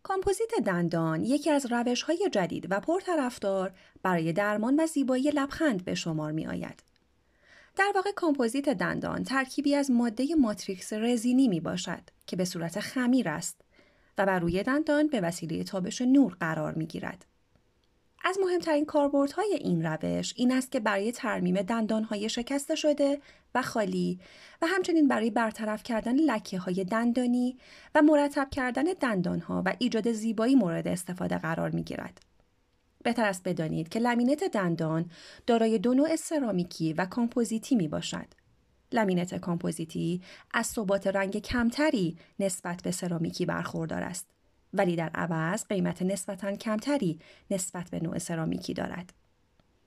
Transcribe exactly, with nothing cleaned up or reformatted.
کامپوزیت دندان یکی از روش‌های جدید و پرطرفدار برای درمان و زیبایی لبخند به شمار می آید. در واقع کامپوزیت دندان ترکیبی از ماده ماتریکس رزینی می باشد که به صورت خمیر است و بر روی دندان به وسیله تابش نور قرار می گیرد. از مهمترین کاربردهای این روش این است که برای ترمیم دندانهای شکسته شده و خالی و همچنین برای برطرف کردن لکه‌های دندانی و مرتب کردن دندانها و ایجاد زیبایی مورد استفاده قرار می‌گیرد. بهتر است بدانید که لمینت دندان دارای دو نوع سرامیکی و کامپوزیتی میباشد. لمینت کامپوزیتی از ثبات رنگ کمتری نسبت به سرامیکی برخوردار است، ولی در عوض قیمت نسبتاً کمتری نسبت به نوع سرامیکی دارد.